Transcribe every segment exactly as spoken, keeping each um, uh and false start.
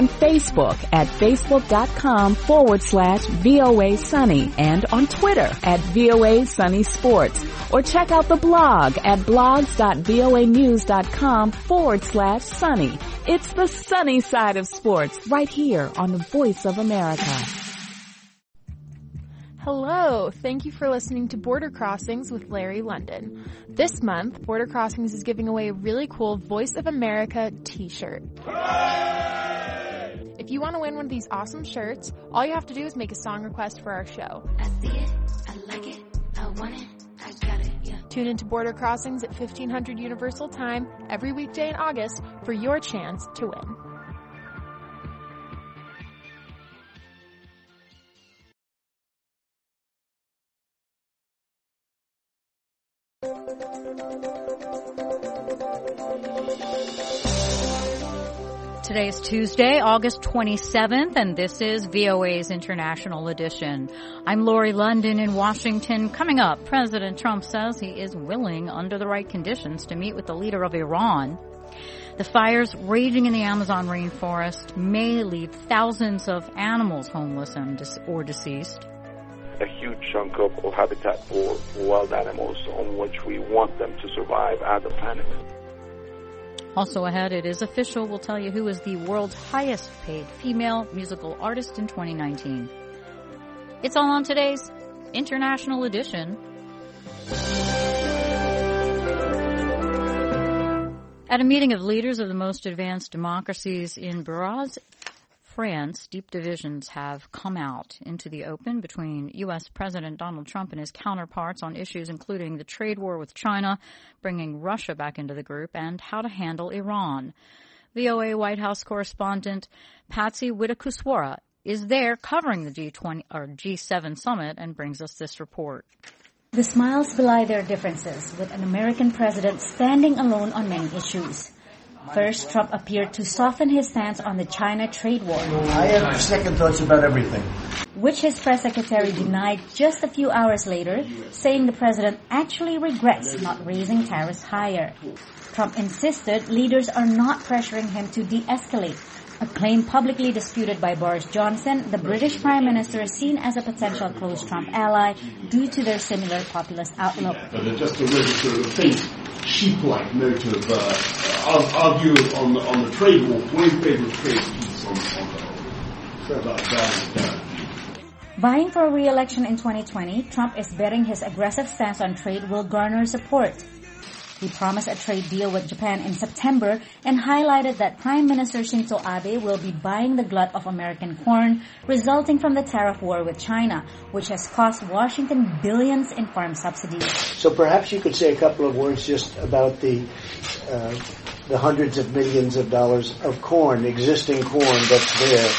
On Facebook at facebook.com forward slash VOA Sunny and on Twitter at VOA Sunny Sports. Or check out the blog at blogs.voanews.com forward slash sunny. It's the sunny side of sports right here on the Voice of America. Hello, thank you for listening to Border Crossings with Larry London. This month, Border Crossings is giving away a really cool Voice of America t-shirt. If you want to win one of these awesome shirts, all you have to do is make a song request for our show. I see it, I like it, I want it, I got it, yeah. Tune into Border Crossings at fifteen hundred Universal Time every weekday in August for your chance to win. Today is Tuesday, August twenty-seventh, and this is V O A's International Edition. I'm Lori London in Washington. Coming up, President Trump says he is willing, under the right conditions, to meet with the leader of Iran. The fires raging in the Amazon rainforest may leave thousands of animals homeless and dis- or deceased. A huge chunk of, of habitat for wild animals on which we want them to survive as a planet. Also ahead, it is official. We'll tell you who is the world's highest paid female musical artist in twenty nineteen. It's all on today's International Edition. At a meeting of leaders of the most advanced democracies in Brussels, France, deep divisions have come out into the open between U S. President Donald Trump and his counterparts on issues including the trade war with China, bringing Russia back into the group, and how to handle Iran. V O A White House correspondent Patsy Widakuswara is there covering the G twenty or G seven summit and brings us this report. The smiles belie their differences, with an American president standing alone on many issues. First, Trump appeared to soften his stance on the China trade war. I have second thoughts about everything. Which his press secretary denied just a few hours later, saying the president actually regrets not raising tariffs higher. Trump insisted leaders are not pressuring him to de-escalate, a claim publicly disputed by Boris Johnson, the British Prime Minister seen as a potential close Trump ally due to their similar populist outlook. But just to register a faint sheep-like note of uh, argue on the, on the trade war, way favor trade peace on, on the so about that. Vying for a re-election in twenty twenty, Trump is betting his aggressive stance on trade will garner support. He promised a trade deal with Japan in September and highlighted that Prime Minister Shinzo Abe will be buying the glut of American corn resulting from the tariff war with China, which has cost Washington billions in farm subsidies. So perhaps you could say a couple of words just about the uh, the hundreds of millions of dollars of corn, existing corn that's there.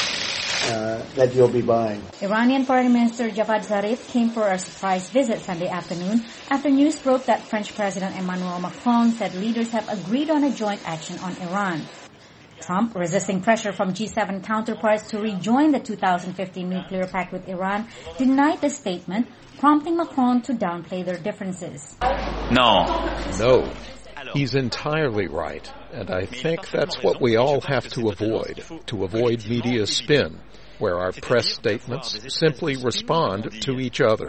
Uh, that you'll be buying. Iranian Foreign Minister Javad Zarif came for a surprise visit Sunday afternoon after news broke that French President Emmanuel Macron said leaders have agreed on a joint action on Iran. Trump, resisting pressure from G seven counterparts to rejoin the two thousand fifteen nuclear pact with Iran, denied the statement, prompting Macron to downplay their differences. No. No. He's entirely right, and I think that's what we all have to avoid, to avoid media spin, where our press statements simply respond to each other.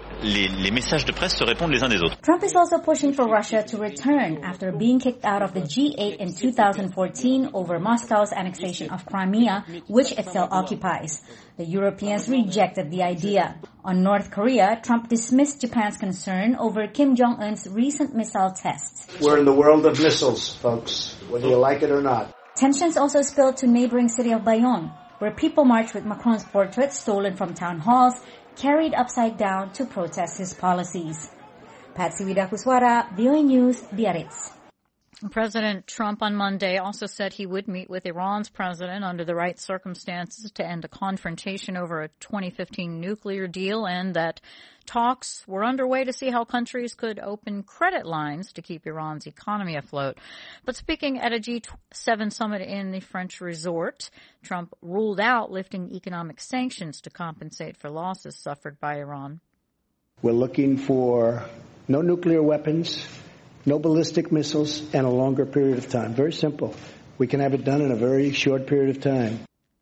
Trump is also pushing for Russia to return after being kicked out of the G eight in two thousand fourteen over Moscow's annexation of Crimea, which it still occupies. The Europeans rejected the idea. On North Korea, Trump dismissed Japan's concern over Kim Jong-un's recent missile tests. We're in the world of missiles, folks, whether you like it or not. Tensions also spilled to neighboring city of Bayonne, where people marched with Macron's portrait stolen from town halls, carried upside down to protest his policies. Patsy Widakuswara, V O A News, Biarritz. President Trump on Monday also said he would meet with Iran's president under the right circumstances to end a confrontation over a twenty fifteen nuclear deal, and that talks were underway to see how countries could open credit lines to keep Iran's economy afloat. But speaking at a G seven summit in the French resort, Trump ruled out lifting economic sanctions to compensate for losses suffered by Iran. We're looking for no nuclear weapons, no ballistic missiles, and a longer period of time. Very simple. We can have it done in a very short period of time.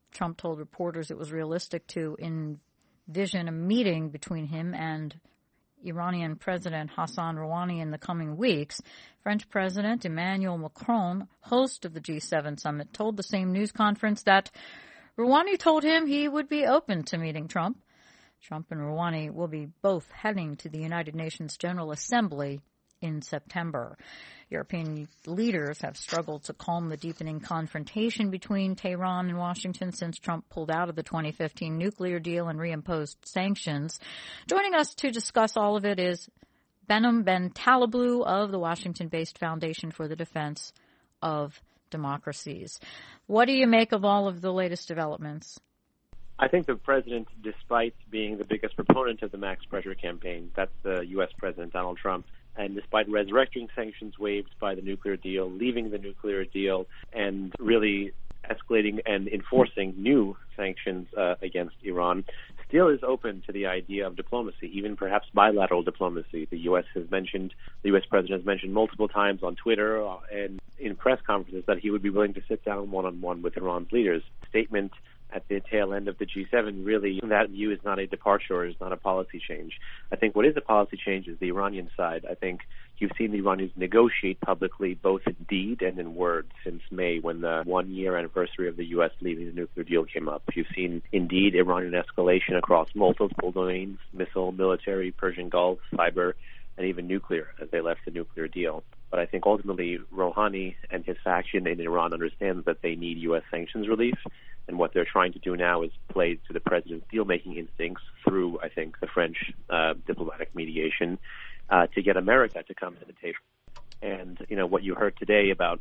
Trump told reporters it was realistic to envision a meeting between him and Iranian President Hassan Rouhani in the coming weeks. French President Emmanuel Macron, host of the G seven summit, told the same news conference that Rouhani told him he would be open to meeting Trump. Trump and Rouhani will be both heading to the United Nations General Assembly in September. European leaders have struggled to calm the deepening confrontation between Tehran and Washington since Trump pulled out of the twenty fifteen nuclear deal and reimposed sanctions. Joining us to discuss all of it is Behnam Bentaleblu of the Washington-based Foundation for the Defense of Democracies. What do you make of all of the latest developments? I think the president, despite being the biggest proponent of the max pressure campaign, that's the U S President Donald Trump, and despite resurrecting sanctions waived by the nuclear deal, leaving the nuclear deal, and really escalating and enforcing new sanctions uh, against Iran, still is open to the idea of diplomacy, even perhaps bilateral diplomacy. The U S has mentioned, the U S president has mentioned multiple times on Twitter uh, and in press conferences that he would be willing to sit down one-on-one with Iran's leaders. Statement at the tail end of the G seven, really, that view is not a departure or is not a policy change. I think what is a policy change is the Iranian side. I think you've seen the Iranians negotiate publicly, both in deed and in word, since May, when the one-year anniversary of the U S leaving the nuclear deal came up. You've seen, indeed, Iranian escalation across multiple domains, missile, military, Persian Gulf, cyber, and even nuclear, as they left the nuclear deal. But I think ultimately Rouhani and his faction in Iran understand that they need U S sanctions relief, and what they're trying to do now is play to the president's deal-making instincts through, I think, the French uh, diplomatic mediation uh, to get America to come to the table. And, you know, what you heard today about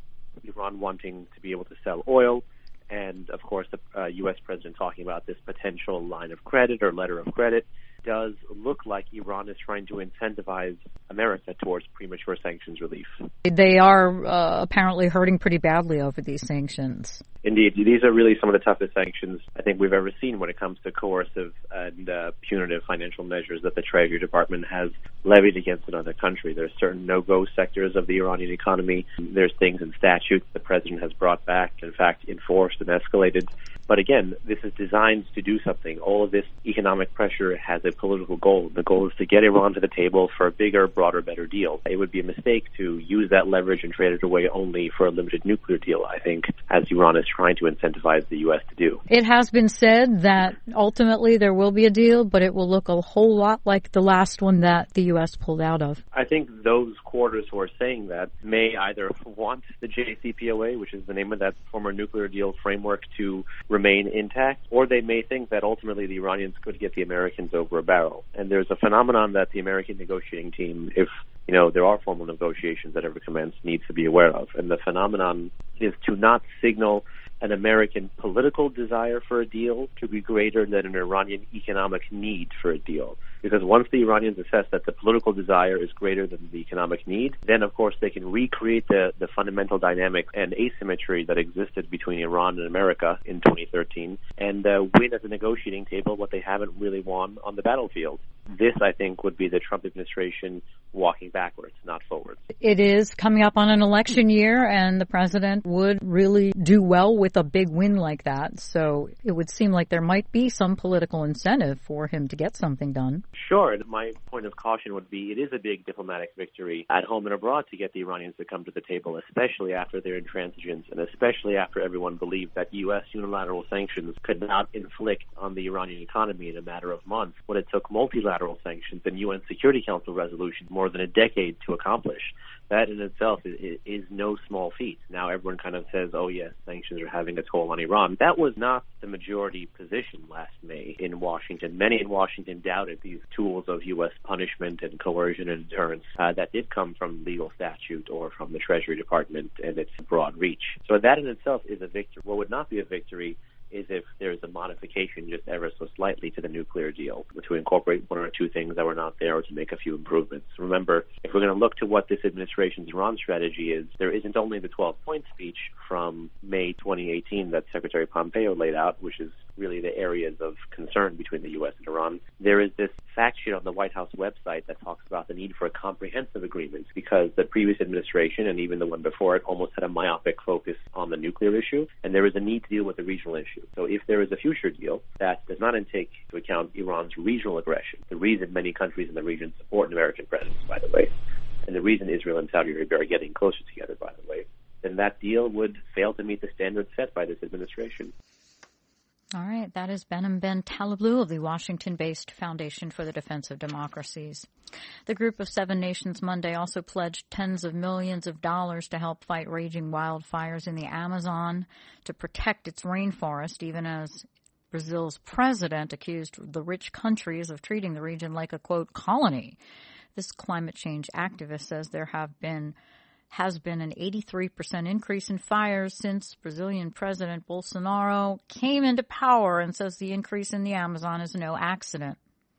Iran wanting to be able to sell oil, and, of course, the uh, U S president talking about this potential line of credit or letter of credit, does look like Iran is trying to incentivize America towards premature sanctions relief. They are uh, apparently hurting pretty badly over these sanctions. Indeed. These are really some of the toughest sanctions I think we've ever seen when it comes to coercive and uh, punitive financial measures that the Treasury Department has levied against another country. There's certain no-go sectors of the Iranian economy. There's things in statutes the president has brought back, in fact, enforced and escalated. But again, this is designed to do something. All of this economic pressure has a political goal. The goal is to get Iran to the table for a bigger, broader, better deal. It would be a mistake to use that leverage and trade it away only for a limited nuclear deal, I think, as Iran is trying to incentivize the U S to do. It has been said that ultimately there will be a deal, but it will look a whole lot like the last one that the U S pulled out of. I think those quarters who are saying that may either want the J C P O A, which is the name of that former nuclear deal framework, to remain intact, or they may think that ultimately the Iranians could get the Americans over a barrel. And there's a phenomenon that the American negotiating team, if you know there are formal negotiations that ever commence, needs to be aware of. And the phenomenon is to not signal an American political desire for a deal to be greater than an Iranian economic need for a deal. Because once the Iranians assess that the political desire is greater than the economic need, then of course they can recreate the, the fundamental dynamic and asymmetry that existed between Iran and America in twenty thirteen and uh, win at the negotiating table what they haven't really won on the battlefield. This, I think, would be the Trump administration walking backwards, not forwards. It is coming up on an election year, and the president would really do well with a big win like that. So it would seem like there might be some political incentive for him to get something done. Sure. My point of caution would be it is a big diplomatic victory at home and abroad to get the Iranians to come to the table, especially after their intransigence and especially after everyone believed that U S unilateral sanctions could not inflict on the Iranian economy in a matter of months when it took multilateral sanctions and U N Security Council resolutions more than a decade to accomplish. That in itself is, is no small feat. Now everyone kind of says, oh yes, sanctions are having a toll on Iran. That was not the majority position last May in Washington. Many in Washington doubted these tools of U S punishment and coercion and deterrence uh, that did come from legal statute or from the Treasury Department and its broad reach. So that in itself is a victory. What would not be a victory is if there's a modification just ever so slightly to the nuclear deal, to incorporate one or two things that were not there or to make a few improvements. Remember, if we're going to look to what this administration's Iran strategy is, there isn't only the twelve-point speech from May twenty eighteen that Secretary Pompeo laid out, which is really the areas of concern between the U S and Iran. There is this fact sheet on the White House website that talks about the need for a comprehensive agreement because the previous administration and even the one before it almost had a myopic focus on the nuclear issue, and there is a need to deal with the regional issue. So if there is a future deal that does not take into account Iran's regional aggression, the reason many countries in the region support an American presence, by the way, and the reason Israel and Saudi Arabia are getting closer together, by the way, then that deal would fail to meet the standards set by this administration. All right, that is Behnam Ben Taleblu of the Washington-based Foundation for the Defense of Democracies. The Group of Seven Nations Monday also pledged tens of millions of dollars to help fight raging wildfires in the Amazon, to protect its rainforest, even as Brazil's president accused the rich countries of treating the region like a, quote, colony. This climate change activist says there have been has been an eighty-three percent increase in fires since Brazilian President Bolsonaro came into power, and says the increase in the Amazon is no accident.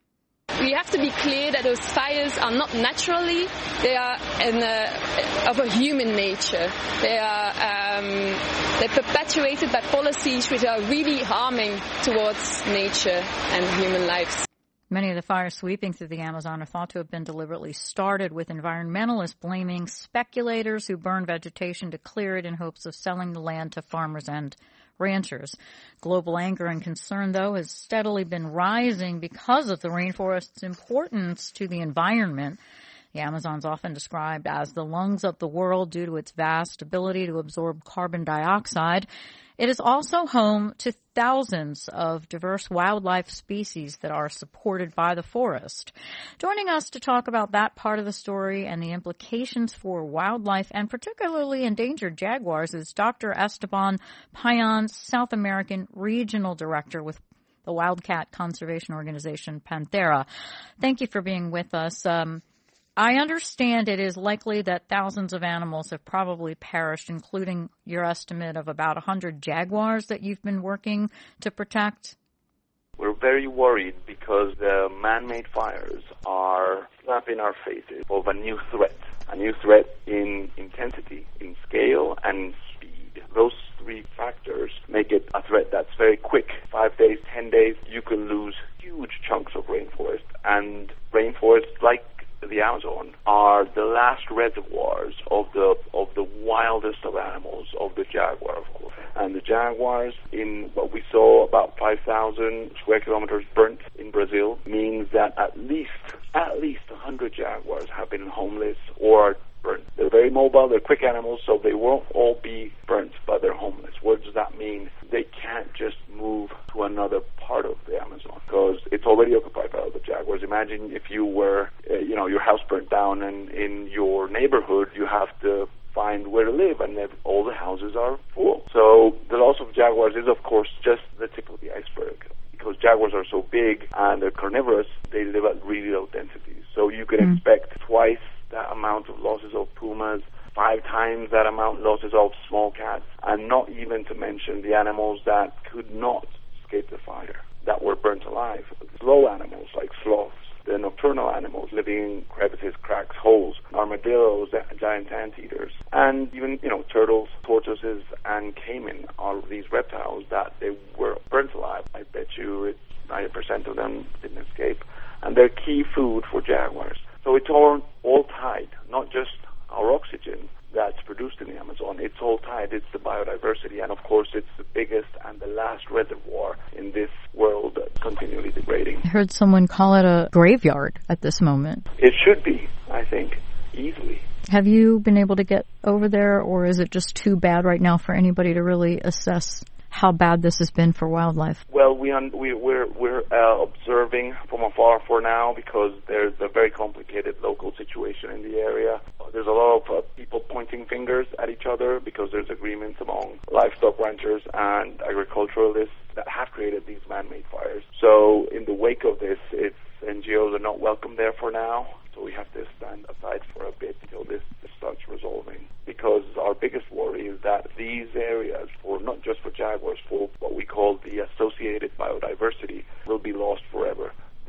We have to be clear that those fires are not naturally, they are in a, of a human nature. They are um, they're perpetuated by policies which are really harming towards nature and human lives. Many of the fires sweeping through the Amazon are thought to have been deliberately started, with environmentalists blaming speculators who burn vegetation to clear it in hopes of selling the land to farmers and ranchers. Global anger and concern, though, has steadily been rising because of the rainforest's importance to the environment. The Amazon is often described as the lungs of the world due to its vast ability to absorb carbon dioxide. It is also home to thousands of diverse wildlife species that are supported by the forest. Joining us to talk about that part of the story and the implications for wildlife and particularly endangered jaguars is Doctor Esteban Payan, South American Regional Director with the wildcat conservation organization Panthera. Thank you for being with us. Um, I understand it is likely that thousands of animals have probably perished, including your estimate of about one hundred jaguars that you've been working to protect. We're very worried because the man-made fires are slapping our faces of a new threat, a new threat in intensity, in scale, and speed. Those three factors make it a threat that's very quick. Five days, ten days, you can lose huge chunks of rainforest. And rainforests, like the Amazon, are the last reservoirs of the of the wildest of animals, of the jaguar, of course. And the jaguars, in what we saw, about five thousand square kilometers burnt in Brazil, means that at least at least one hundred jaguars have been homeless or burnt. They're very mobile, they're quick animals, so they won't all be burnt, but they're homeless. What does that mean? They can't just move to another part of the Amazon because it's already occupied by the jaguars. Imagine if you were, uh, you know, your house burnt down and in your neighborhood you have to find where to live, and all the houses are full. So the loss of jaguars is, of course, just the tip of the iceberg. Because jaguars are so big and they're carnivorous, they live at really low densities. So you can mm. expect twice that amount of losses of pumas, five times that amount losses of small cats, and not even to mention the animals that could not escape the fire, that were burnt alive. Slow animals like sloths, the nocturnal animals living in crevices, cracks, holes, armadillos, giant anteaters, and even, you know, turtles, tortoises, and caiman are these reptiles that they were burnt alive. I bet you it's ninety percent of them didn't escape. And they're key food for jaguars. So it's all, all tied, not just our oxygen that's produced in the Amazon. It's all tied. It's the biodiversity, and of course it's the biggest and the last reservoir in this world that's continually degrading. I heard someone call it a graveyard at this moment. It should be, I think, easily. Have you been able to get over there, or is it just too bad right now for anybody to really assess how bad this has been for wildlife? Well, we un- we we're we're uh, observing from afar for now because there's a very complicated local situation in the area. There's a lot of uh, people pointing fingers at each other because there's agreements among livestock ranchers and agriculturalists that have created these man-made fires. So in the wake of this, it's N G Os are not welcome there for now. So we have to stand aside for a bit until this, this starts resolving. Because our biggest worry is that these areas, for not just for jaguars, for what we call the associated biodiversity, will be lost forever.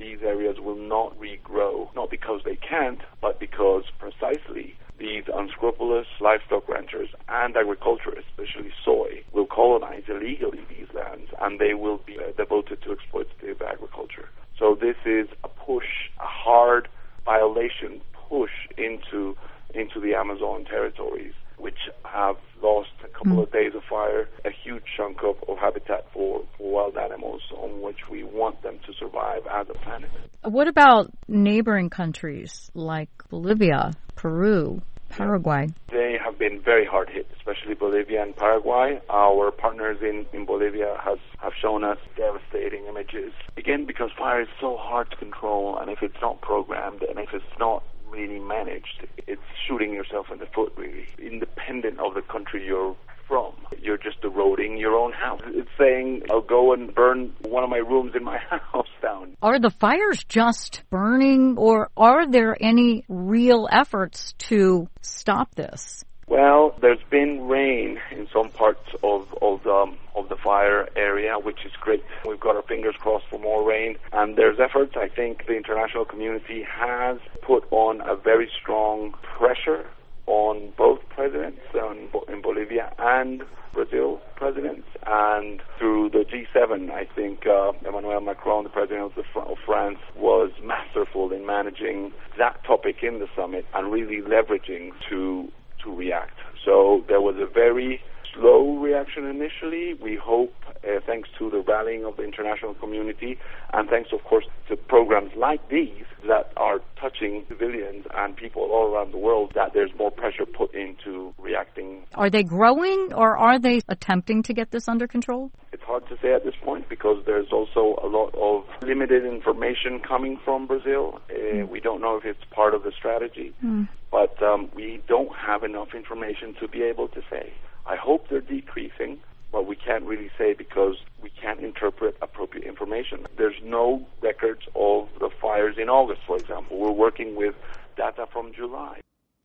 these areas will not regrow, not because they can't, but because precisely these unscrupulous livestock ranchers and agriculturists, especially soy, will colonize illegally these lands, and they will be uh, devoted to exploitative agriculture. So this is a push, a hard violation push into into the Amazon territories, which have lost a couple mm. of days of fire, a huge chunk of, of habitat for, for wild animals on which we want them to survive as a planet. What about neighboring countries like Bolivia, Peru, Paraguay? They have been very hard hit, especially Bolivia and Paraguay. Our partners in, in Bolivia has, have shown us devastating images. Again, because fire is so hard to control, and if it's not programmed, and if it's not really managed, it's shooting yourself in the foot, really. Independent of the country you're from, you're just eroding your own house. It's saying, I'll go and burn one of my rooms in my house down. Are the fires just burning, or are there any real efforts to stop this? Well, there's been rain in some parts of of the, of the fire area, which is great. We've got our fingers crossed for more rain, and there's efforts. I think the international community has put on a very strong pressure on both presidents, um, in Bolivia and Brazil presidents, and through the G seven, I think uh, Emmanuel Macron, the president of, the Fr- of France, was masterful in managing that topic in the summit and really leveraging to to react. So there was a very slow reaction initially. We hope, uh, thanks to the rallying of the international community, and thanks, of course, to programs like these that are touching civilians and people all around the world, that there's more pressure put into reacting. Are they growing, or are they attempting to get this under control? It's hard to say at this point, because there's also a lot of limited information coming from Brazil. Uh, mm. We don't know if it's part of the strategy, mm. but um, we don't have enough information to be able to say. I hope they're decreasing, but we can't really say because we can't interpret appropriate information. There's no records of the fires in August, for example. We're working with data from July.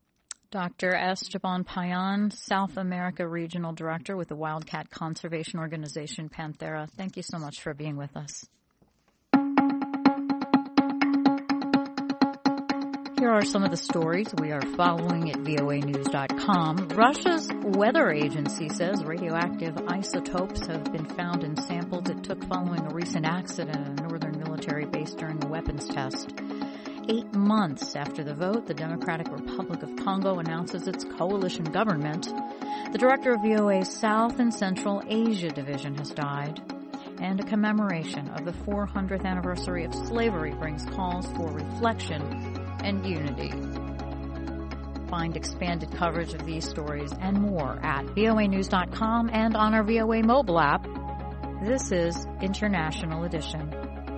Doctor Esteban Payan, South America Regional Director with the Wildcat Conservation Organization, Panthera. Thank you so much for being with us. Here are some of the stories we are following at V O A news dot com. Russia's weather agency says radioactive isotopes have been found in samples it took following a recent accident at a northern military base during a weapons test. Eight months after the vote, the Democratic Republic of Congo announces its coalition government. The director of V O A's South and Central Asia Division has died. And a commemoration of the four hundredth anniversary of slavery brings calls for reflection and unity. Find expanded coverage of these stories and more at V O A news dot com and on our V O A mobile app. This is International Edition.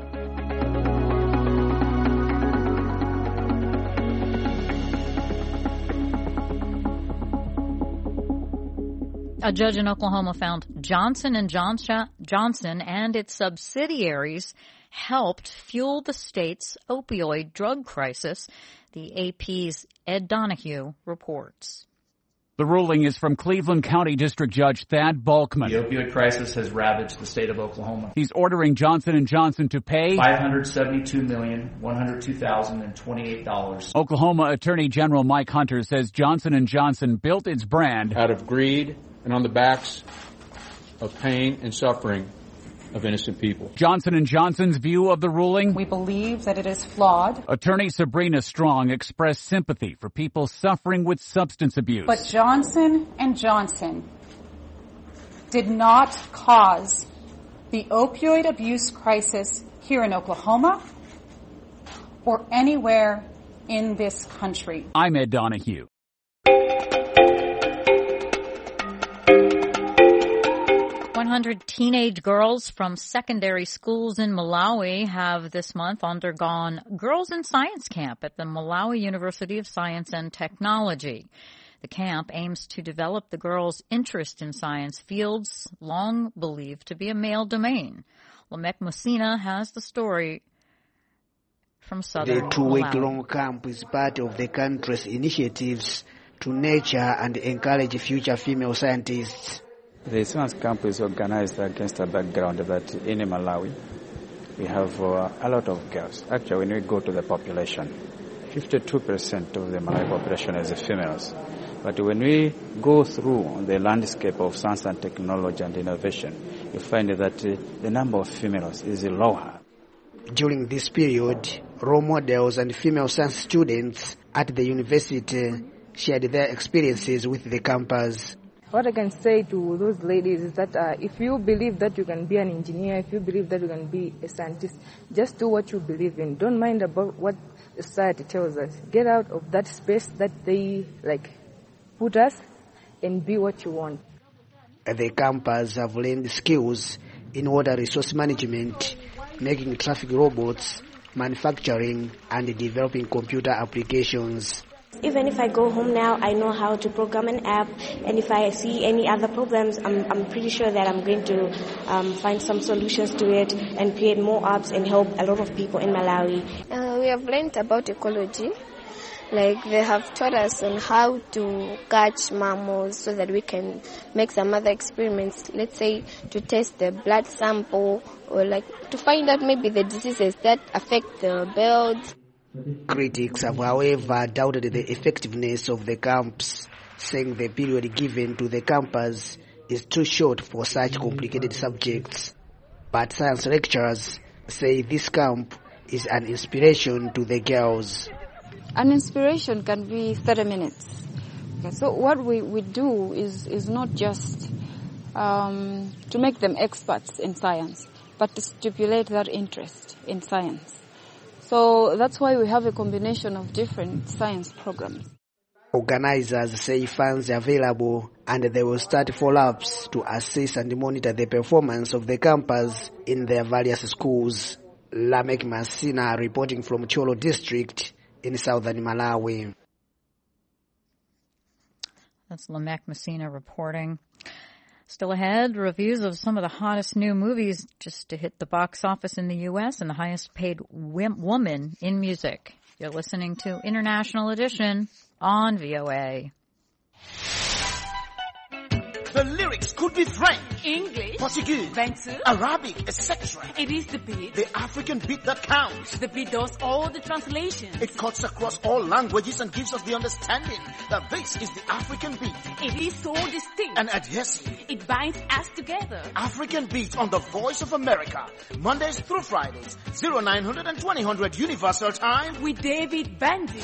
A judge in Oklahoma found Johnson and Johnson and its subsidiaries helped fuel the state's opioid drug crisis, the A P's Ed Donahue reports. The ruling is from Cleveland County District Judge Thad Balkman. The opioid crisis has ravaged the state of Oklahoma. He's ordering Johnson and Johnson to pay five hundred seventy-two million, one hundred two thousand twenty-eight dollars. Oklahoma Attorney General Mike Hunter says Johnson and Johnson built its brand out of greed and on the backs of pain and suffering of innocent people. Johnson and Johnson's view of the ruling? We believe that it is flawed. Attorney Sabrina Strong expressed sympathy for people suffering with substance abuse. But Johnson and Johnson did not cause the opioid abuse crisis here in Oklahoma or anywhere in this country. I'm Ed Donahue. one hundred teenage girls from secondary schools in Malawi have this month undergone Girls in Science Camp at the Malawi University of Science and Technology. The camp aims to develop the girls' interest in science fields long believed to be a male domain. Lamek Musina has the story from southern Malawi. The two-week-long camp is part of the country's initiatives to nurture and encourage future female scientists. The science camp is organized against a background that in Malawi, we have uh, a lot of girls. Actually, when we go to the population, fifty-two percent of the Malawi population is females. But when we go through the landscape of science and technology and innovation, you find that uh, the number of females is lower. During this period, role models and female science students at the university shared their experiences with the campus. What I can say to those ladies is that uh, if you believe that you can be an engineer, if you believe that you can be a scientist, just do what you believe in. Don't mind about what society tells us. Get out of that space that they like put us and be what you want. The campus have learned skills in water resource management, making traffic robots, manufacturing, and developing computer applications. Even if I go home now, I know how to program an app, and if I see any other problems, I'm, I'm pretty sure that I'm going to um, find some solutions to it and create more apps and help a lot of people in Malawi. Uh, we have learned about ecology. Like they have taught us on how to catch mammals so that we can make some other experiments, let's say to test the blood sample or like to find out maybe the diseases that affect the birds. Critics have, however, doubted the effectiveness of the camps, saying the period given to the campus is too short for such complicated subjects. But science lecturers say this camp is an inspiration to the girls. An inspiration can be thirty minutes. Okay, so what we, we do is, is not just um, to make them experts in science, but to stimulate their interest in science. So that's why we have a combination of different science programs. Organizers say funds are available and they will start follow-ups to assess and monitor the performance of the campus in their various schools. Lamek Masina reporting from Cholo District in southern Malawi. That's Lamek Masina reporting. Still ahead, reviews of some of the hottest new movies just to hit the box office in the U S and the highest paid woman in music. You're listening to International Edition on V O A. The lyrics could be French, English, Portuguese, Bantu, Arabic, et cetera. It is the beat. The African beat that counts. The beat does all the translations. It cuts across all languages and gives us the understanding that this is the African beat. It is so distinct and adhesive. It binds us together. African Beat on the Voice of America. Mondays through Fridays. oh nine hundred and twenty hundred Universal Time. With David Bandy.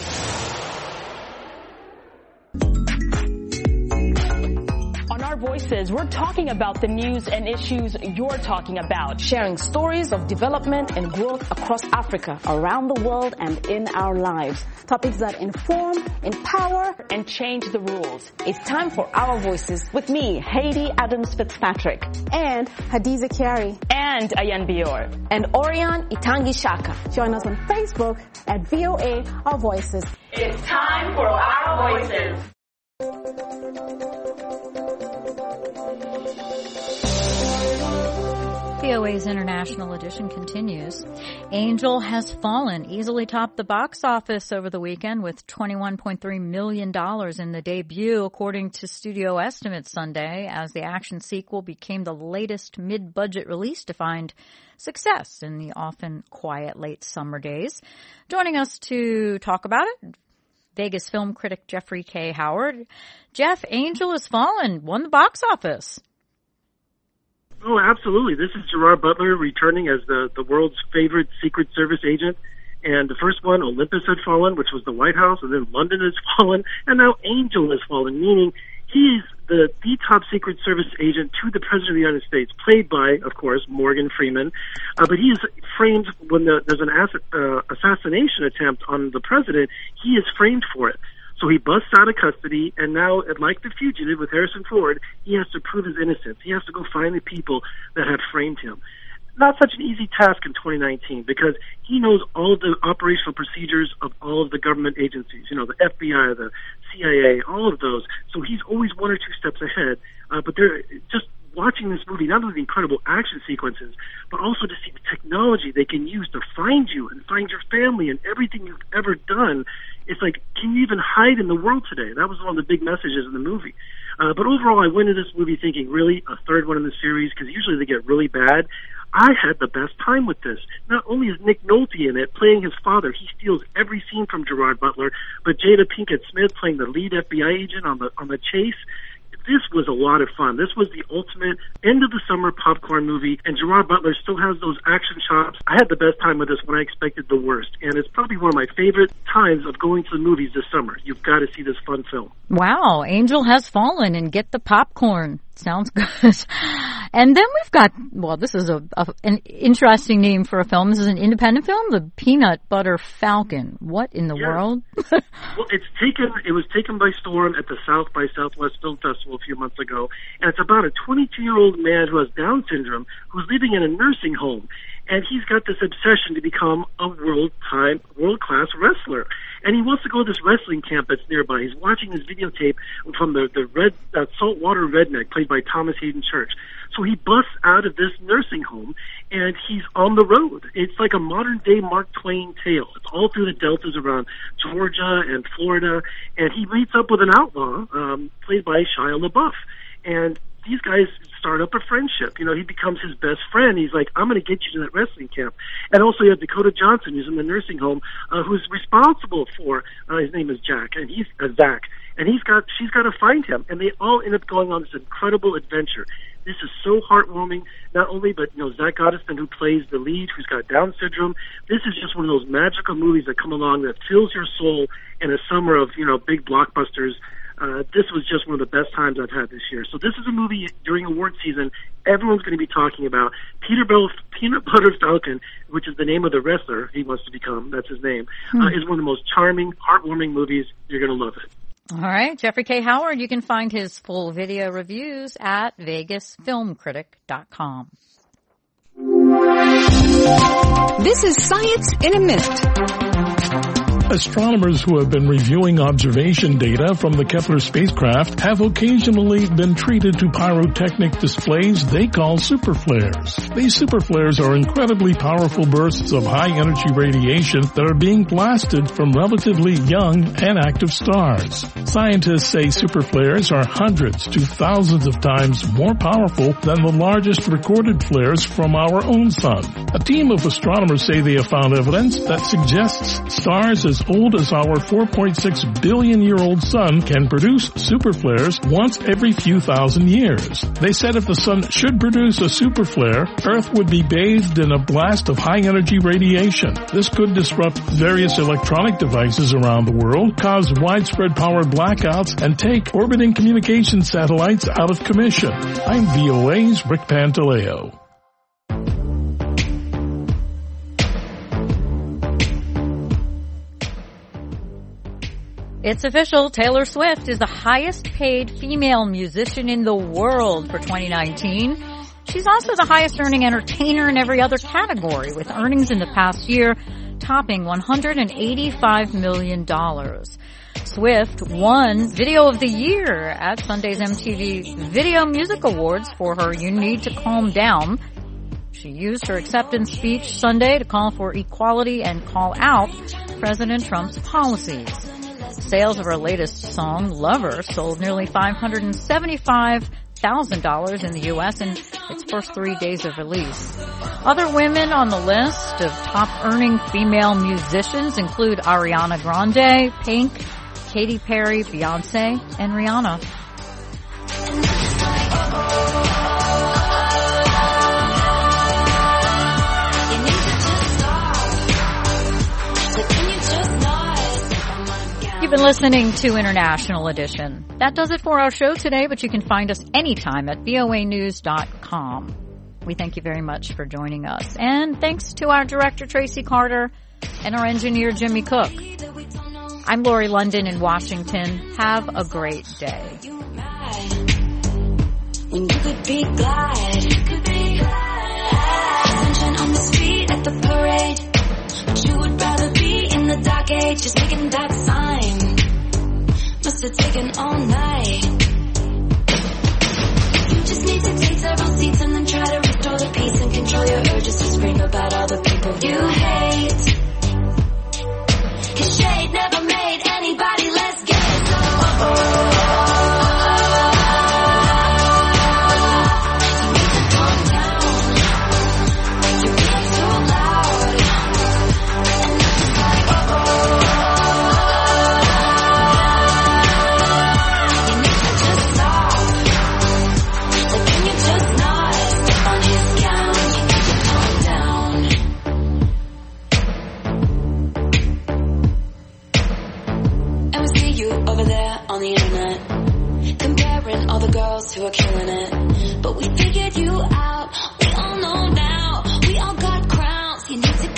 On Our Voices, we're talking about the news and issues you're talking about, sharing stories of development and growth across Africa, around the world, and in our lives. Topics that inform, empower, and change the rules. It's time for Our Voices with me, Haiti Adams Fitzpatrick, and Hadiza Kiari, and Ayan Bior, and Orion Itangi Shaka. Join us on Facebook at V O A Our Voices. It's time for Our Voices. V O A's International Edition continues. Angel Has Fallen easily topped the box office over the weekend with twenty-one point three million dollars in the debut, according to studio estimates Sunday, as the action sequel became the latest mid-budget release to find success in the often quiet late summer days. Joining us to talk about it, Vegas film critic Jeffrey K. Howard. Jeff, Angel Has Fallen won the box office. Oh, absolutely. This is Gerard Butler returning as the, the world's favorite Secret Service agent. And the first one, Olympus had fallen, which was the White House, and then London has fallen, and now Angel has fallen, meaning he is the, the top Secret Service agent to the President of the United States, played by, of course, Morgan Freeman. Uh, but he is framed when the, there's an ass, uh, assassination attempt on the President, he is framed for it. So he busts out of custody, and now, like The Fugitive with Harrison Ford, he has to prove his innocence. He has to go find the people that had framed him. Not such an easy task in twenty nineteen, because he knows all of the operational procedures of all of the government agencies, you know, the F B I, the C I A, all of those. So he's always one or two steps ahead. Uh, but they're just watching this movie, not only the incredible action sequences, but also to see the technology they can use to find you and find your family and everything you've ever done. It's like, can you even hide in the world today? That was one of the big messages in the movie. Uh, but overall, I went into this movie thinking, really, a third one in the series, because usually they get really bad. I had the best time with this. Not only is Nick Nolte in it, playing his father, he steals every scene from Gerard Butler, but Jada Pinkett Smith playing the lead F B I agent on the on the chase. This was a lot of fun. This was the ultimate end of the summer popcorn movie, and Gerard Butler still has those action chops. I had the best time with this when I expected the worst, and it's probably one of my favorite times of going to the movies this summer. You've got to see this fun film. Wow, Angel Has Fallen, and get the popcorn. Sounds good. And then we've got, well, this is a, a an interesting name for a film. This is an independent film, The Peanut Butter Falcon. What in the yeah. world? Well, it's taken, it was taken by storm at the South by Southwest Film Festival a few months ago, and it's about a twenty-two-year-old man who has Down syndrome who's living in a nursing home, and he's got this obsession to become a world-time, world-class wrestler. And he wants to go to this wrestling camp that's nearby. He's watching this videotape from the, the red, uh, saltwater redneck played by Thomas Hayden Church. So he busts out of this nursing home, and he's on the road. It's like a modern-day Mark Twain tale. It's all through the deltas around Georgia and Florida, and he meets up with an outlaw, um, played by Shia LaBeouf. And these guys start up a friendship. You know, he becomes his best friend. He's like, I'm going to get you to that wrestling camp. And also you have Dakota Johnson, who's in the nursing home, uh, who's responsible for, uh, his name is Jack, and he's, uh, Zach. And he's got, she's got to find him. And they all end up going on this incredible adventure. This is so heartwarming, not only, but, you know, Zach Gottesman, who plays the lead, who's got Down syndrome. This is just one of those magical movies that come along that fills your soul in a summer of, you know, big blockbusters. Uh, this was just one of the best times I've had this year. So this is a movie during award season everyone's going to be talking about. Peter Bell, Peanut Butter Falcon, which is the name of the wrestler he wants to become, that's his name, hmm. uh, is one of the most charming, heartwarming movies. You're going to love it. All right, Jeffrey K. Howard, you can find his full video reviews at vegas film critic dot com. This is Science in a Minute. Astronomers who have been reviewing observation data from the Kepler spacecraft have occasionally been treated to pyrotechnic displays they call superflares. These superflares are incredibly powerful bursts of high-energy radiation that are being blasted from relatively young and active stars. Scientists say superflares are hundreds to thousands of times more powerful than the largest recorded flares from our own sun. A team of astronomers say they have found evidence that suggests stars as old as our four point six billion year old sun can produce superflares once every few thousand years. They said if the sun should produce a superflare, Earth would be bathed in a blast of high-energy radiation. This could disrupt various electronic devices around the world, cause widespread power blackouts, and take orbiting communication satellites out of commission. I'm V O A's Rick Pantaleo. It's official. Taylor Swift is the highest paid female musician in the world for twenty nineteen. She's also the highest earning entertainer in every other category, with earnings in the past year topping one hundred eighty-five million dollars. Swift won Video of the Year at Sunday's M T V Video Music Awards for her You Need to Calm Down. She used her acceptance speech Sunday to call for equality and call out President Trump's policies. Sales of her latest song, Lover, sold nearly five hundred seventy-five thousand dollars in the U S in its first three days of release. Other women on the list of top-earning female musicians include Ariana Grande, Pink, Katy Perry, Beyonce, and Rihanna. You've been listening to International Edition. That does it for our show today, but you can find us anytime at V O A news dot com. We thank you very much for joining us. And thanks to our director, Tracy Carter, and our engineer, Jimmy Cook. I'm Lori London in Washington. Have a great day. When you could be glad, you could be glad. Sunshine on the street at the parade. But you would rather be in the dark age, just making that sign. Must have taken all night. You just need to take several seats and then try to restore the peace and control your urges to scream about all the people you hate. 'Cause shade never made anybody less gay. So you need to calm down.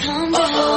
come down.